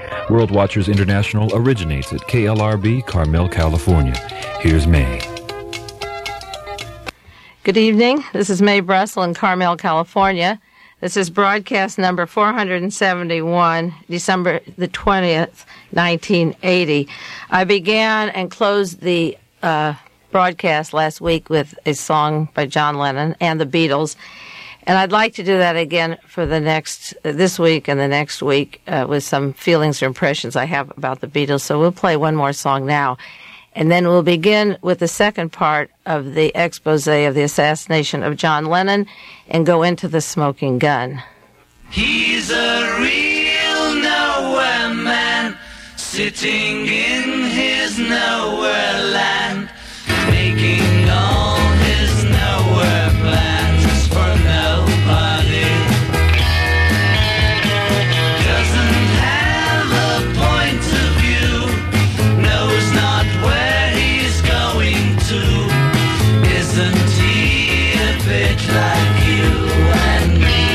World Watchers International originates at KLRB, Carmel, California. Here's May. Good evening. This is Mae Brussel in Carmel, California. This is broadcast number 471, December the 20th, 1980. I began and closed the broadcast last week with a song by John Lennon and the Beatles. And I'd like to do that again for this week and the next week with some feelings or impressions I have about the Beatles. So we'll play one more song now. And then we'll begin with the second part of the expose of the assassination of John Lennon and go into the smoking gun. He's a real nowhere man, sitting in his nowhere land, making all his nowhere plans for nobody. Doesn't have a point of view, knows not where he's going to. Isn't he a bit like you and me?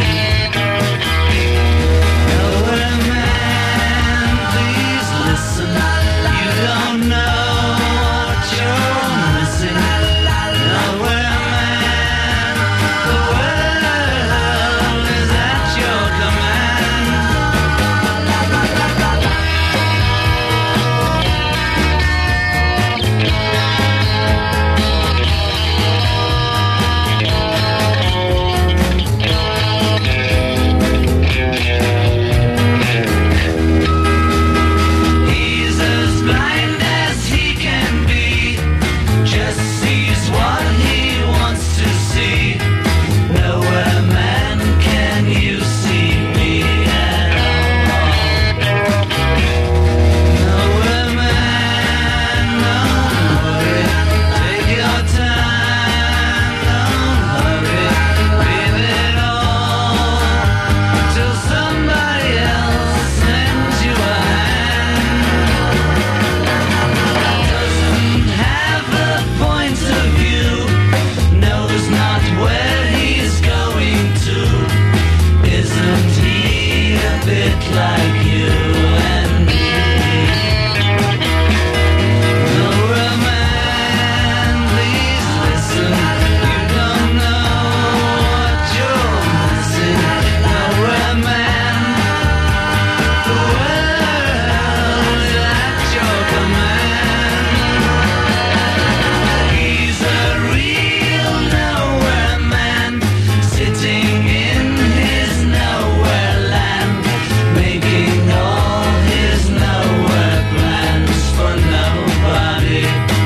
Nowhere man, please listen. You don't know what you're missing. Nowhere man, the world is at your command. He's as blind as he can be, just sees what he wants to see. Nowhere man, can you see me at all? Nowhere man, don't worry, take your time, don't hurry, leave it all till somebody else sends you a hand. Doesn't have a point of view, knows not where he's going to. Isn't he a bit like you and me? Nowhere man, please listen. You don't know what you're missing. Nowhere man, the world is at your command. He's a real nowhere man, sitting in his nowhere land, making all his nowhere plans for nobody.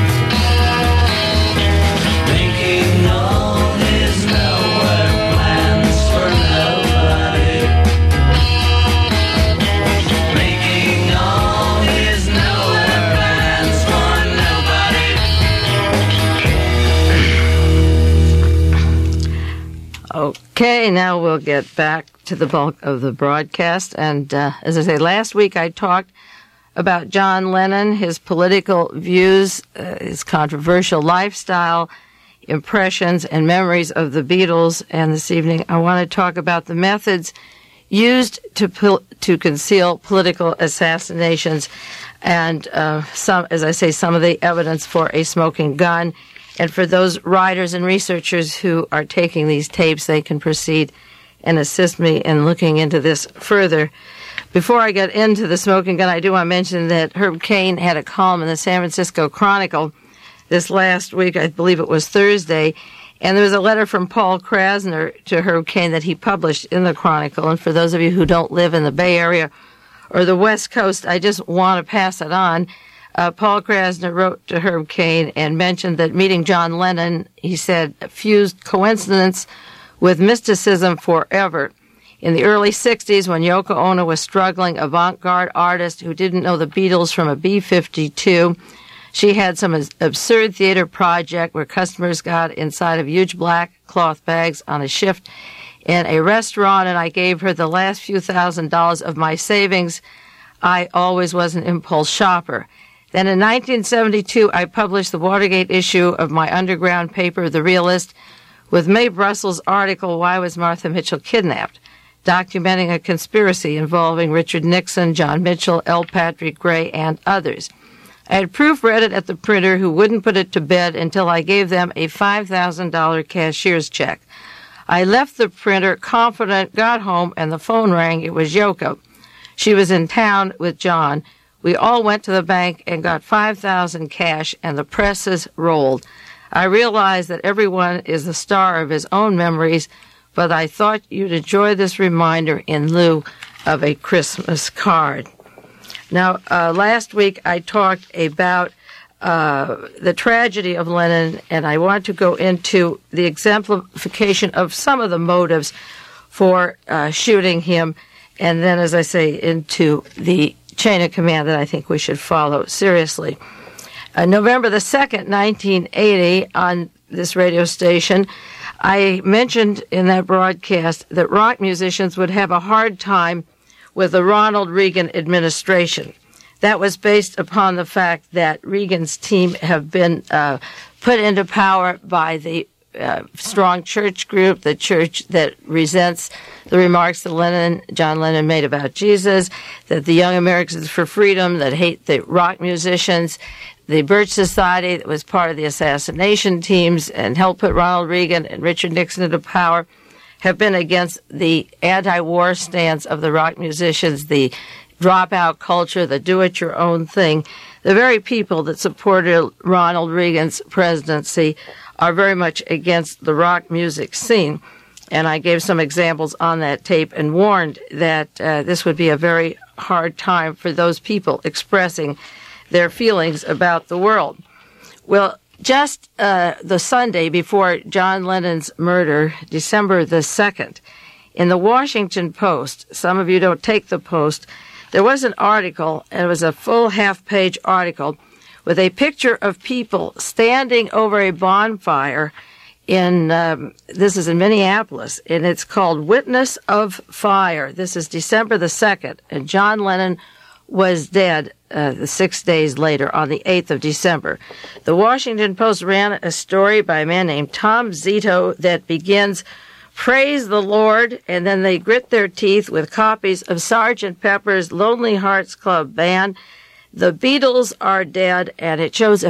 Making all his nowhere plans for nobody. Making all his nowhere plans for nobody. Okay, now we'll get back to the bulk of the broadcast. And as I say, last week I talked about John Lennon, his political views, his controversial lifestyle, impressions, and memories of the Beatles. And this evening I want to talk about the methods used to conceal political assassinations and some of the evidence for a smoking gun. And for those writers and researchers who are taking these tapes, they can proceed and assist me in looking into this further. Before I get into the smoking gun, I do want to mention that Herb Caen had a column in the San Francisco Chronicle this last week, I believe it was Thursday, and there was a letter from Paul Krasner to Herb Caen that he published in the Chronicle. And for those of you who don't live in the Bay Area or the West Coast, I just want to pass it on. Paul Krasner wrote to Herb Caen and mentioned that meeting John Lennon, he said, fused coincidence with mysticism forever. In the early 60s, when Yoko Ono was struggling avant-garde artist who didn't know the Beatles from a B-52, she had some absurd theater project where customers got inside of huge black cloth bags on a shift in a restaurant, and I gave her the last few $1,000s of my savings. I always was an impulse shopper. Then in 1972, I published the Watergate issue of my underground paper, The Realist, with Mae Brussel's article, Why Was Martha Mitchell Kidnapped? documenting a conspiracy involving Richard Nixon, John Mitchell, L. Patrick Gray, and others. I had proofread it at the printer, who wouldn't put it to bed until I gave them a $5,000 cashier's check. I left the printer confident, got home, and the phone rang. It was Yoko. She was in town with John. We all went to the bank and got $5,000 cash, and the presses rolled. I realized that everyone is the star of his own memories, but I thought you'd enjoy this reminder in lieu of a Christmas card. Now, last week I talked about the tragedy of Lennon, and I want to go into the exemplification of some of the motives for shooting him, and then, as I say, into the chain of command that I think we should follow seriously. November the 2nd, 1980, on this radio station, I mentioned in that broadcast that rock musicians would have a hard time with the Ronald Reagan administration. That was based upon the fact that Reagan's team have been put into power by the strong church group, the church that resents the remarks that John Lennon made about Jesus, that the Young Americans for Freedom that hate the rock musicians, the Birch Society that was part of the assassination teams and helped put Ronald Reagan and Richard Nixon into power, have been against the anti-war stance of the rock musicians, the dropout culture, the do-it-your-own thing. The very people that supported Ronald Reagan's presidency are very much against the rock music scene. And I gave some examples on that tape and warned that this would be a very hard time for those people expressing their feelings about the world. Well, just the Sunday before John Lennon's murder, December the 2nd, in the Washington Post, some of you don't take the Post, there was an article, and it was a full half-page article, with a picture of people standing over a bonfire in, this is in Minneapolis, and it's called Witness of Fire. This is December the 2nd, and John Lennon was dead 6 days later, on the 8th of December. The Washington Post ran a story by a man named Tom Zito that begins, "Praise the Lord," and then they grit their teeth with copies of Sgt. Pepper's Lonely Hearts Club Band, "The Beatles Are Dead," and it shows a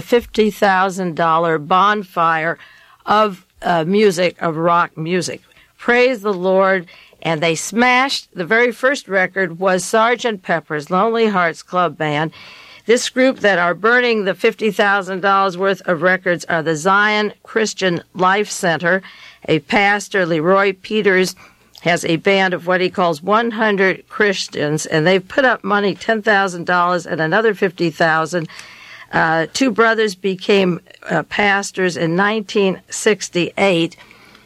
$50,000 bonfire of music, of rock music. Praise the Lord. And they smashed, the very first record was Sgt. Pepper's Lonely Hearts Club Band. This group that are burning the $50,000 worth of records are the Zion Christian Life Center. A pastor, Leroy Peters, has a band of what he calls 100 Christians, and they've put up money, $10,000 and another $50,000. Two brothers became pastors in 1968.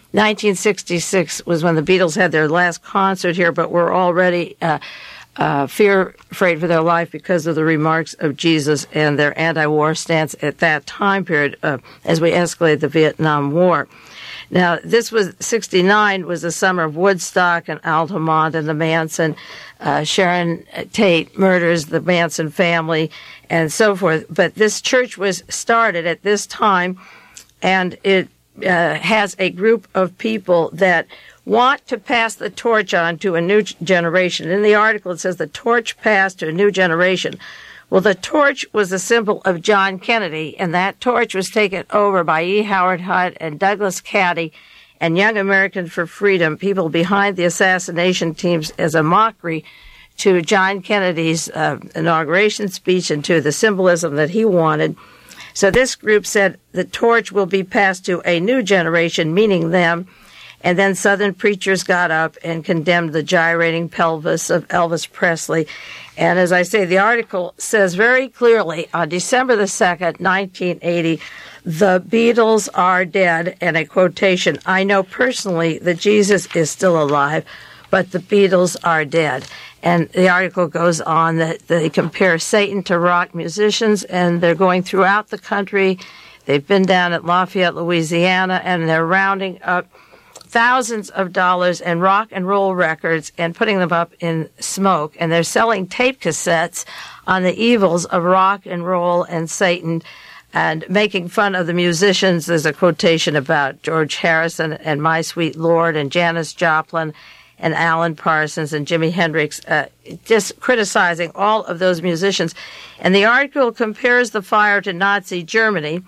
1966 was when the Beatles had their last concert here, but were already afraid for their life because of the remarks of Jesus and their anti-war stance at that time period as we escalated the Vietnam War. Now, this was 69 was the summer of Woodstock and Altamont and the Manson, Sharon Tate murders, the Manson family, and so forth. But this church was started at this time, and it has a group of people that want to pass the torch on to a new generation. In the article, it says the torch passed to a new generation. Well, the torch was a symbol of John Kennedy, and that torch was taken over by E. Howard Hunt and Douglas Caddy and Young Americans for Freedom, people behind the assassination teams, as a mockery to John Kennedy's inauguration speech and to the symbolism that he wanted. So this group said the torch will be passed to a new generation, meaning them. And then Southern preachers got up and condemned the gyrating pelvis of Elvis Presley. And as I say, the article says very clearly on December the 2nd, 1980, "The Beatles are dead," and a quotation, "I know personally that Jesus is still alive, but the Beatles are dead." And the article goes on that they compare Satan to rock musicians, and they're going throughout the country. They've been down at Lafayette, Louisiana, and they're rounding up thousands of dollars in rock and roll records and putting them up in smoke. And they're selling tape cassettes on the evils of rock and roll and Satan and making fun of the musicians. There's a quotation about George Harrison and My Sweet Lord and Janis Joplin and Alan Parsons and Jimi Hendrix, just criticizing all of those musicians. And the article compares the fire to Nazi Germany,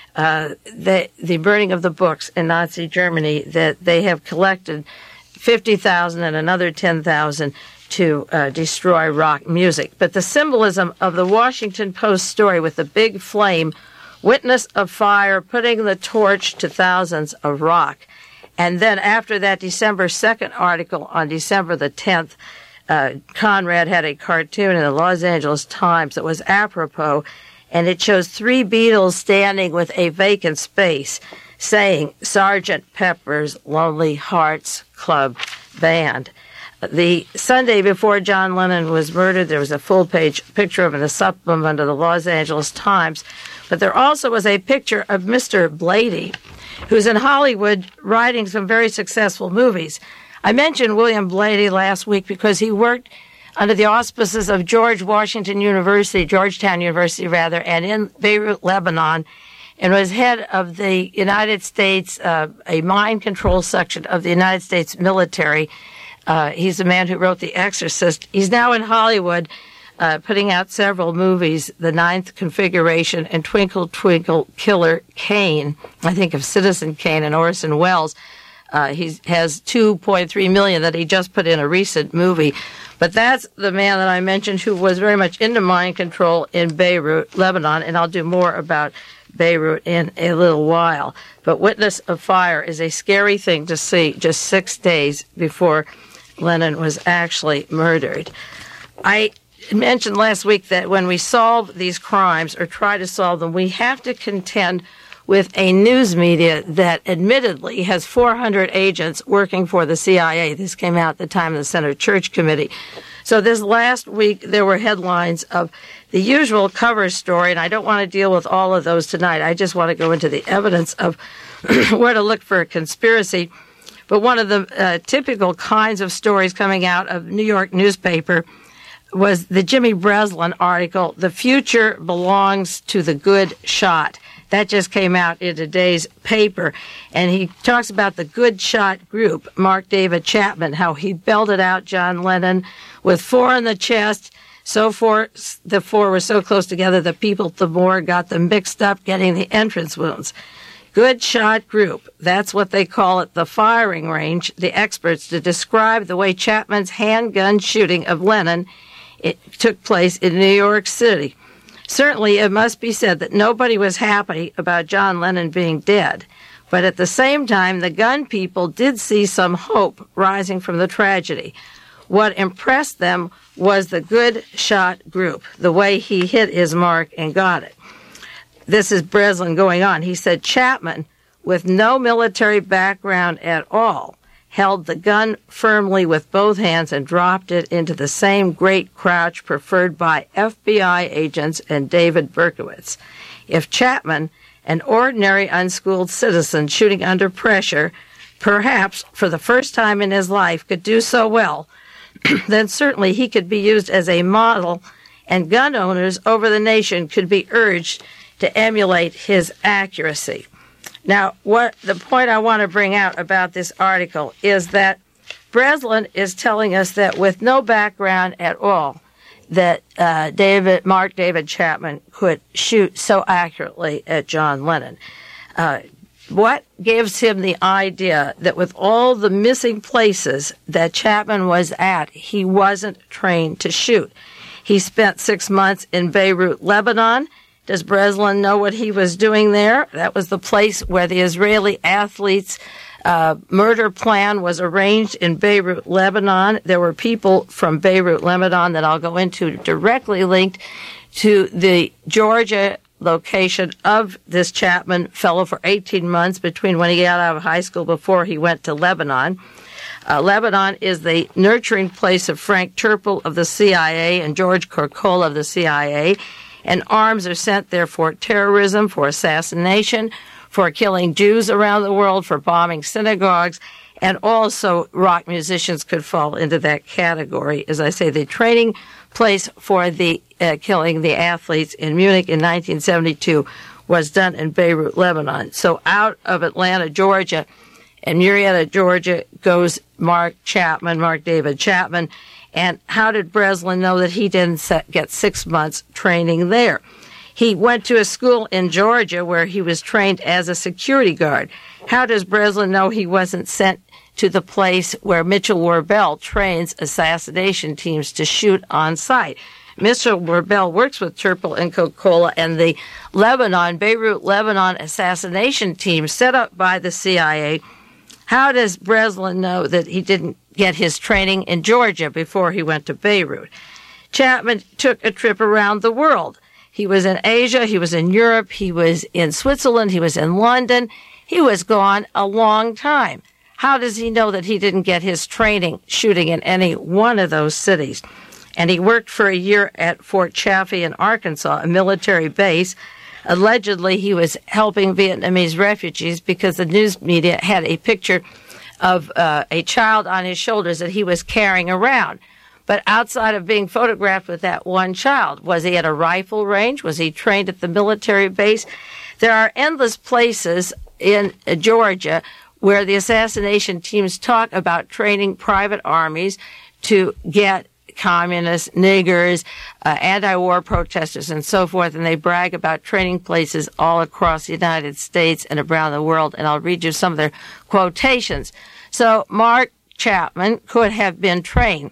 the burning of the books in Nazi Germany, that they have collected 50,000 and another 10,000 to destroy rock music. But the symbolism of the Washington Post story with the big flame, witness of fire putting the torch to thousands of rock. And then after that December 2nd article on December the 10th, Conrad had a cartoon in the Los Angeles Times that was apropos, and it shows 3 Beatles standing with a vacant space saying Sgt. Pepper's Lonely Hearts Club Band. The Sunday before John Lennon was murdered, there was a full-page picture of him in a supplement of the Los Angeles Times, but there also was a picture of Mr. Blady, who's in Hollywood writing some very successful movies. I mentioned William Blady last week because he worked under the auspices of Georgetown University, and in Beirut, Lebanon, and was head of the United States, a mind control section of the United States military. He's the man who wrote The Exorcist. He's now in Hollywood, putting out several movies, The Ninth Configuration and Twinkle, Twinkle, Killer Kane. I think of Citizen Kane and Orson Welles. He has $2.3 million that he just put in a recent movie. But that's the man that I mentioned who was very much into mind control in Beirut, Lebanon, and I'll do more about Beirut in a little while. But Witness of Fire is a scary thing to see just 6 days before Lennon was actually murdered. I mentioned last week that when we solve these crimes or try to solve them, we have to contend with a news media that admittedly has 400 agents working for the CIA. This came out at the time of the Senate Church Committee. So this last week, there were headlines of the usual cover story, and I don't want to deal with all of those tonight. I just want to go into the evidence of where to look for a conspiracy. But one of the typical kinds of stories coming out of New York newspaper was the Jimmy Breslin article, "The Future Belongs to the Good Shot." That just came out in today's paper. And he talks about the Good Shot group, Mark David Chapman, how he belted out John Lennon with 4 in the chest. The 4 were so close together, the people at the morgue got them mixed up, getting the entrance wounds. Good Shot Group, that's what they call it, the firing range, the experts, to describe the way Chapman's handgun shooting of Lennon took place in New York City. Certainly, it must be said that nobody was happy about John Lennon being dead. But at the same time, the gun people did see some hope rising from the tragedy. What impressed them was the Good Shot Group, the way he hit his mark and got it. This is Breslin going on. He said Chapman, with no military background at all, held the gun firmly with both hands and dropped it into the same great crouch preferred by FBI agents and David Berkowitz. If Chapman, an ordinary unschooled citizen shooting under pressure, perhaps for the first time in his life could do so well, then certainly he could be used as a model, and gun owners over the nation could be urged to emulate his accuracy. Now, what the point I want to bring out about this article is that Breslin is telling us that with no background at all, that Mark David Chapman could shoot so accurately at John Lennon. What gives him the idea that with all the missing places that Chapman was at, he wasn't trained to shoot? He spent 6 months in Beirut, Lebanon. Does Breslin know what he was doing there? That was the place where the Israeli athletes' murder plan was arranged in Beirut, Lebanon. There were people from Beirut, Lebanon that I'll go into directly linked to the Georgia location of this Chapman fellow for 18 months between when he got out of high school before he went to Lebanon. Lebanon is the nurturing place of Frank Turple of the CIA and George Corcola of the CIA. And arms are sent there for terrorism, for assassination, for killing Jews around the world, for bombing synagogues, and also rock musicians could fall into that category. As I say, the training place for the killing the athletes in Munich in 1972 was done in Beirut, Lebanon. So out of Atlanta, Georgia, In Marietta, Georgia, goes Mark David Chapman. And how did Breslin know that he didn't get 6 months training there? He went to a school in Georgia where he was trained as a security guard. How does Breslin know he wasn't sent to the place where Mitchell Warbel trains assassination teams to shoot on site? Mitchell Warbel works with Turpel and Coca-Cola and the Beirut, Lebanon assassination team set up by the CIA. How does Breslin know that he didn't get his training in Georgia before he went to Beirut? Chapman took a trip around the world. He was in Asia, he was in Europe, he was in Switzerland, he was in London. He was gone a long time. How does he know that he didn't get his training shooting in any one of those cities? And he worked for a year at Fort Chaffee in Arkansas, a military base. Allegedly, he was helping Vietnamese refugees because the news media had a picture of a child on his shoulders that he was carrying around. But outside of being photographed with that one child, was he at a rifle range? Was he trained at the military base? There are endless places in Georgia where the assassination teams talk about training private armies to get communists, niggers, anti-war protesters, and so forth, and they brag about training places all across the United States and around the world, and I'll read you some of their quotations. So Mark Chapman could have been trained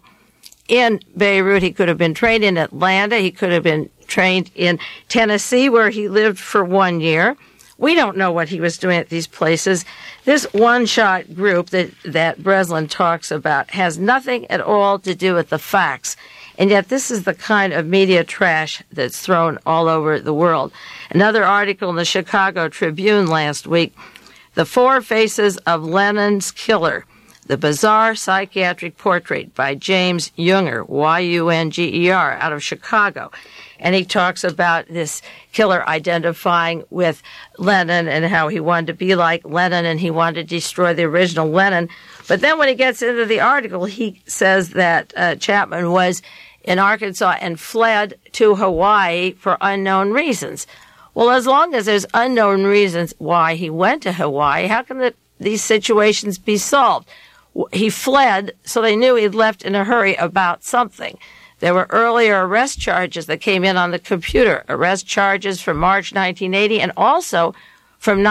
in Beirut. He could have been trained in Atlanta. He could have been trained in Tennessee, where he lived for 1 year. We don't know what he was doing at these places. This one-shot group that Breslin talks about has nothing at all to do with the facts. And yet this is the kind of media trash that's thrown all over the world. Another article in the Chicago Tribune last week, The Four Faces of Lenin's Killer, the bizarre psychiatric portrait by James Junger, Y-U-N-G-E-R, out of Chicago. And he talks about this killer identifying with Lenin and how he wanted to be like Lenin and he wanted to destroy the original Lenin. But then when he gets into the article, he says that Chapman was in Arkansas and fled to Hawaii for unknown reasons. Well, as long as there's unknown reasons why he went to Hawaii, how can these situations be solved? He fled, so they knew he'd left in a hurry about something. There were earlier arrest charges that came in on the computer, arrest charges from March 1980 and also from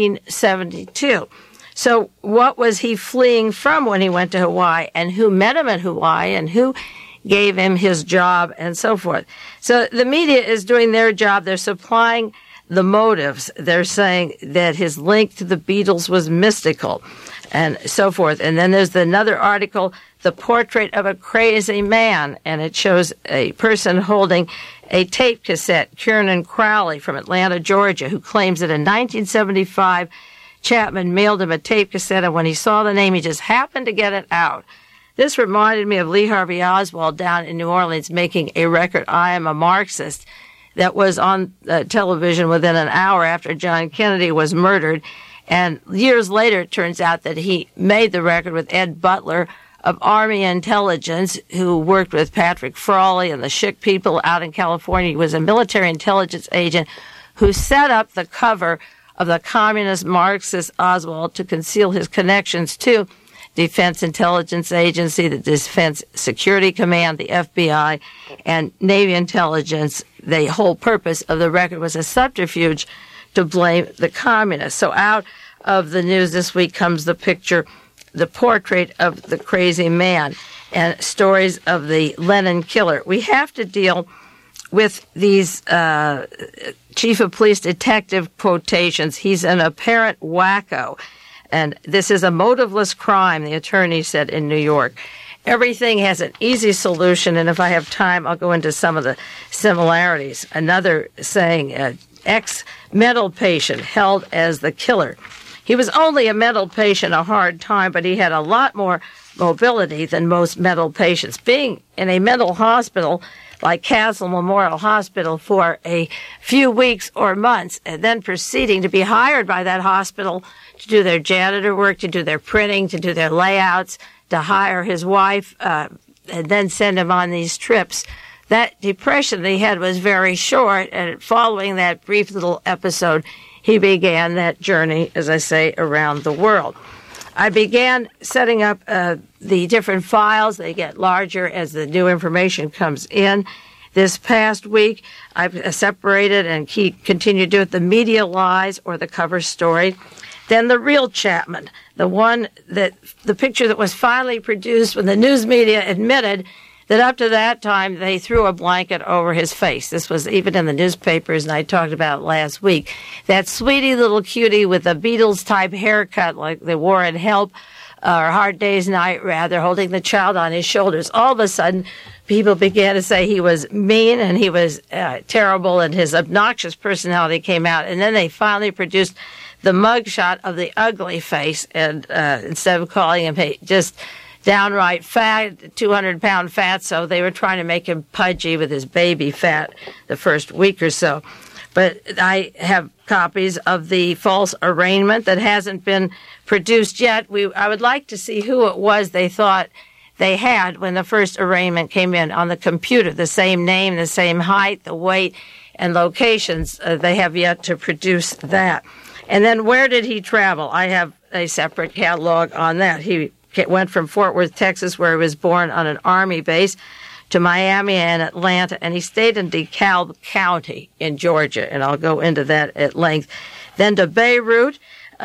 1972. So what was he fleeing from when he went to Hawaii, and who met him in Hawaii, and who gave him his job, and so forth? So the media is doing their job. They're supplying the motives. They're saying that his link to the Beatles was mystical, and so forth. And then there's another article, The Portrait of a Crazy Man, and it shows a person holding a tape cassette, Kiernan Crowley from Atlanta, Georgia, who claims that in 1975, Chapman mailed him a tape cassette, and when he saw the name, he just happened to get it out. This reminded me of Lee Harvey Oswald down in New Orleans making a record, I Am a Marxist, that was on television within an hour after John Kennedy was murdered. And years later, it turns out that he made the record with Ed Butler of Army Intelligence, who worked with Patrick Frawley and the Schick people out in California. He was a military intelligence agent who set up the cover of the communist Marxist Oswald to conceal his connections to Defense Intelligence Agency, the Defense Security Command, the FBI, and Navy Intelligence. The whole purpose of the record was a subterfuge to blame the communists. So out of the news this week comes the picture, The Portrait of the Crazy Man, and stories of the Lenin killer. We have to deal with these chief of police detective quotations. He's an apparent wacko, and this is a motiveless crime, the attorney said in New York. Everything has an easy solution, and if I have time, I'll go into some of the similarities. Another saying, ex-mental patient held as the killer. He was only a mental patient a hard time, but he had a lot more mobility than most mental patients. Being in a mental hospital like Castle Memorial Hospital for a few weeks or months, and then proceeding to be hired by that hospital to do their janitor work, to do their printing, to do their layouts, to hire his wife, and then send him on these trips. That depression that he had was very short, and following that brief little episode, he began that journey, as I say, around the world. I began setting up the different files. They get larger as the new information comes in. This past week, I've separated and continue to do it, the media lies or the cover story. Then the real Chapman, the picture that was finally produced when the news media admitted that up to that time they threw a blanket over his face. This was even in the newspapers, and I talked about it last week. That sweetie little cutie with a Beatles-type haircut like they wore in Help, or Hard Day's Night, rather, holding the child on his shoulders. All of a sudden, people began to say he was mean and he was terrible, and his obnoxious personality came out. And then they finally produced the mugshot of the ugly face, and instead of calling him just downright fat, 200-pound fatso, they were trying to make him pudgy with his baby fat the first week or so. But I have copies of the false arraignment that hasn't been produced yet. I would like to see who it was they thought they had when the first arraignment came in on the computer, the same name, the same height, the weight, and locations. They have yet to produce that. And then where did he travel? I have a separate catalog on that. He went from Fort Worth, Texas, where he was born on an Army base, to Miami and Atlanta, and he stayed in DeKalb County in Georgia, and I'll go into that at length. Then to Beirut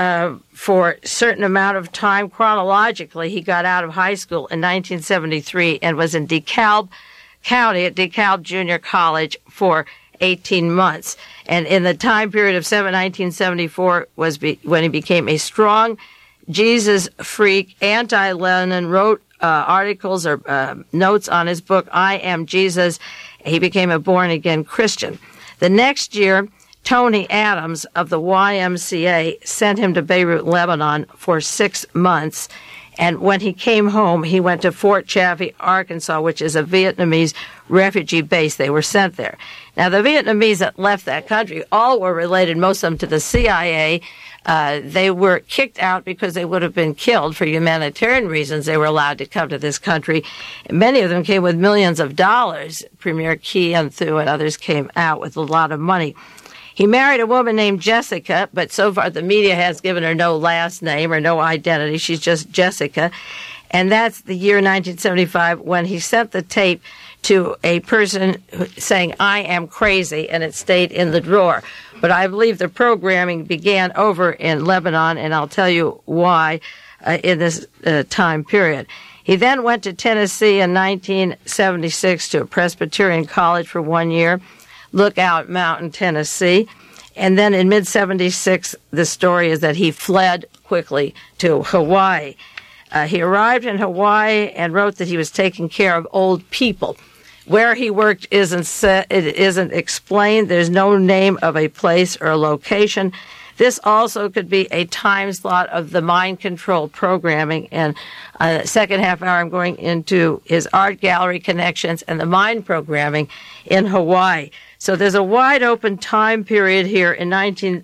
for a certain amount of time. Chronologically, he got out of high school in 1973 and was in DeKalb County at DeKalb Junior College for 18 months. And in the time period of 1974 was when he became a strong Jesus freak, anti-Lenin, wrote articles or notes on his book, I Am Jesus. He became a born-again Christian. The next year, Tony Adams of the YMCA sent him to Beirut, Lebanon for 6 months. And when he came home, he went to Fort Chaffee, Arkansas, which is a Vietnamese refugee base. They were sent there. Now, the Vietnamese that left that country all were related, most of them, to the CIA. They were kicked out because they would have been killed for humanitarian reasons. They were allowed to come to this country. Many of them came with millions of dollars. Premier Kien Thu and others came out with a lot of money. He married a woman named Jessica, but so far the media has given her no last name or no identity. She's just Jessica. And that's the year 1975 when he sent the tape to a person saying, I am crazy, and it stayed in the drawer. But I believe the programming began over in Lebanon, and I'll tell you why in this time period. He then went to Tennessee in 1976 to a Presbyterian college for 1 year, Lookout Mountain, Tennessee. And then in mid-76, the story is that he fled quickly to Hawaii. He arrived in Hawaii and wrote that he was taking care of old people. Where he worked isn't explained. There's no name of a place or a location. This also could be a time slot of the mind control programming. And the second half hour, I'm going into his art gallery connections and the mind programming in Hawaii. So there's a wide open time period here in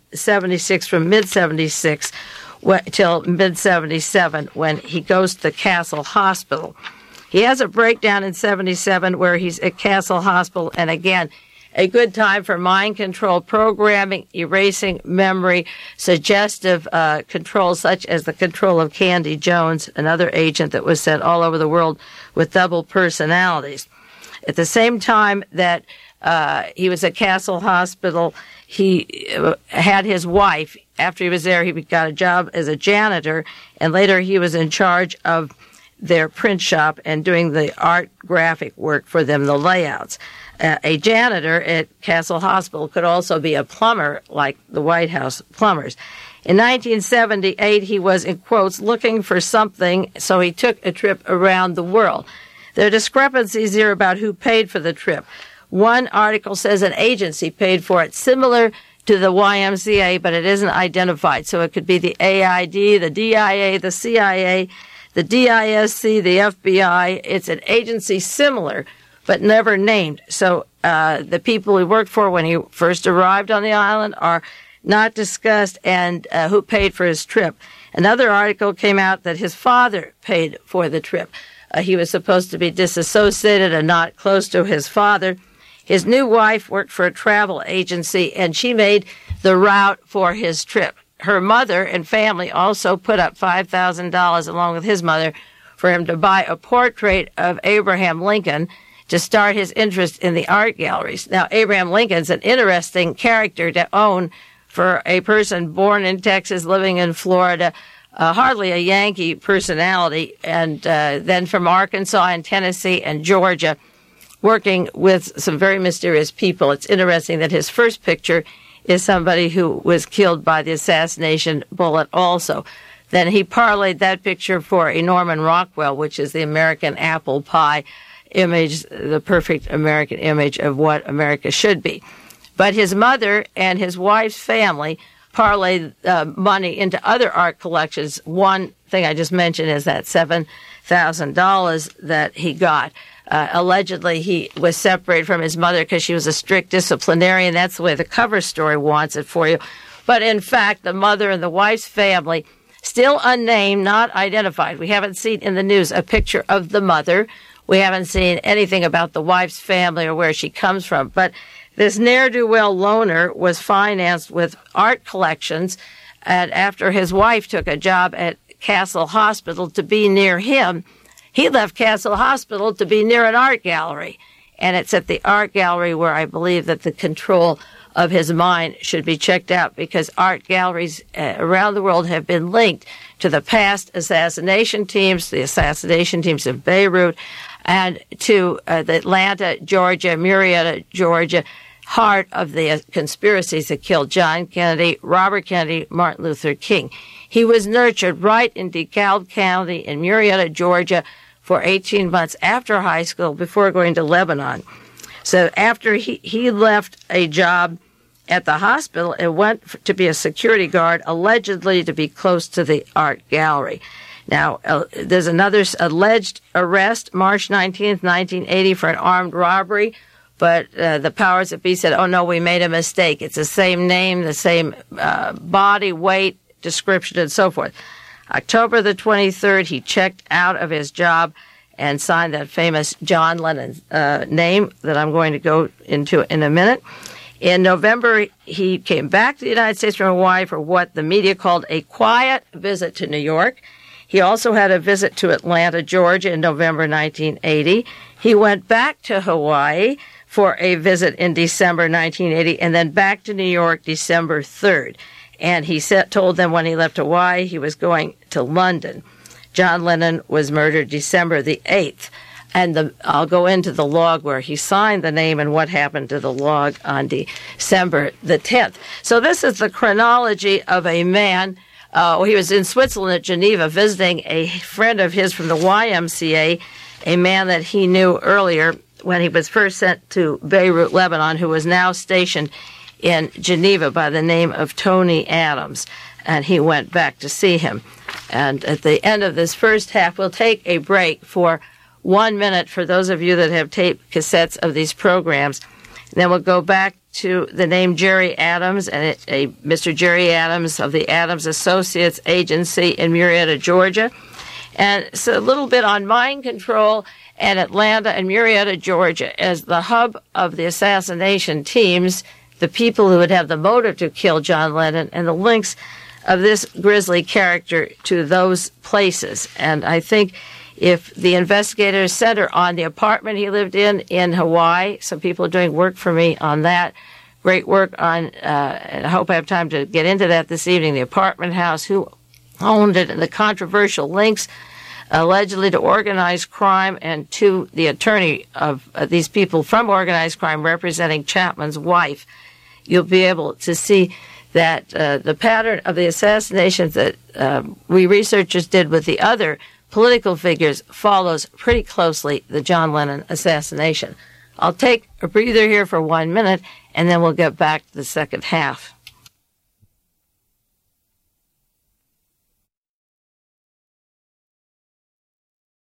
1976 from mid-76 till mid-77 when he goes to the Castle Hospital. He has a breakdown in 77 where he's at Castle Hospital, and again, a good time for mind control programming, erasing memory, suggestive controls such as the control of Candy Jones, another agent that was sent all over the world with double personalities. At the same time that he was at Castle Hospital, he had his wife. After he was there, he got a job as a janitor, and later he was in charge of their print shop and doing the art graphic work for them, the layouts. A janitor at Castle Hospital could also be a plumber, like the White House plumbers. In 1978, he was, in quotes, looking for something, so he took a trip around the world. There are discrepancies here about who paid for the trip. One article says an agency paid for it, similar to the YMCA, but it isn't identified. So it could be the AID, the DIA, the CIA, the DISC, the FBI. It's an agency similar, but never named. So the people he worked for when he first arrived on the island are not discussed, and who paid for his trip. Another article came out that his father paid for the trip. He was supposed to be disassociated and not close to his father. His new wife worked for a travel agency, and she made the route for his trip. her mother and family also put up $5,000 along with his mother for him to buy a portrait of Abraham Lincoln to start his interest in the art galleries. Now, Abraham Lincoln's an interesting character to own for a person born in Texas, living in Florida, hardly a Yankee personality, and then from Arkansas and Tennessee and Georgia, working with some very mysterious people. It's interesting that his first picture is somebody who was killed by the assassination bullet also. Then he parlayed that picture for a Norman Rockwell, which is the American apple pie image, the perfect American image of what America should be. But his mother and his wife's family parlayed money into other art collections. One thing I just mentioned is that $7,000 that he got. Allegedly, he was separated from his mother because she was a strict disciplinarian. That's the way the cover story wants it for you. But in fact, the mother and the wife's family, still unnamed, not identified. We haven't seen in the news a picture of the mother. We haven't seen anything about the wife's family or where she comes from. But this ne'er-do-well loner was financed with art collections, and after his wife took a job at Castle Hospital to be near him, he left Castle Hospital to be near an art gallery. And it's at the art gallery where I believe that the control of his mind should be checked out, because art galleries around the world have been linked to the past assassination teams, the assassination teams in Beirut, and to the Atlanta, Georgia, Marietta, Georgia, heart of the conspiracies that killed John Kennedy, Robert Kennedy, Martin Luther King. He was nurtured right in DeKalb County in Marietta, Georgia, for 18 months after high school before going to Lebanon. So after he left a job at the hospital and went to be a security guard, allegedly to be close to the art gallery. Now, there's another alleged arrest, March 19th, 1980, for an armed robbery, but the powers that be said, oh, no, we made a mistake. It's the same name, the same body, weight, description, and so forth. October the 23rd, he checked out of his job and signed that famous John Lennon name that I'm going to go into in a minute. In November, he came back to the United States from Hawaii for what the media called a quiet visit to New York. He also had a visit to Atlanta, Georgia in November 1980. He went back to Hawaii for a visit in December 1980, and then back to New York December 3rd. And he told them when he left Hawaii he was going to London. John Lennon was murdered December the 8th. And I'll go into the log where he signed the name and what happened to the log on December the 10th. So this is the chronology of a man. He was in Switzerland at Geneva visiting a friend of his from the YMCA, a man that he knew earlier when he was first sent to Beirut, Lebanon, who was now stationed in Geneva by the name of Tony Adams. And he went back to see him. And at the end of this first half, we'll take a break for 1 minute for those of you that have tape cassettes of these programs. And then we'll go back to the name Jerry Adams, and Mr. Jerry Adams of the Adams Associates Agency in Marietta, Georgia. And so a little bit on mind control and Atlanta and Marietta, Georgia, as the hub of the assassination teams, the people who would have the motive to kill John Lennon, and the links of this grisly character to those places. And I think if the investigators center on the apartment he lived in Hawaii, some people are doing work for me on that, great work on, and I hope I have time to get into that this evening, the apartment house, who owned it, and the controversial links allegedly to organized crime and to the attorney of these people from organized crime representing Chapman's wife. You'll be able to see that the pattern of the assassinations that we researchers did with the other political figures follows pretty closely the John Lennon assassination. I'll take a breather here for 1 minute, and then we'll get back to the second half.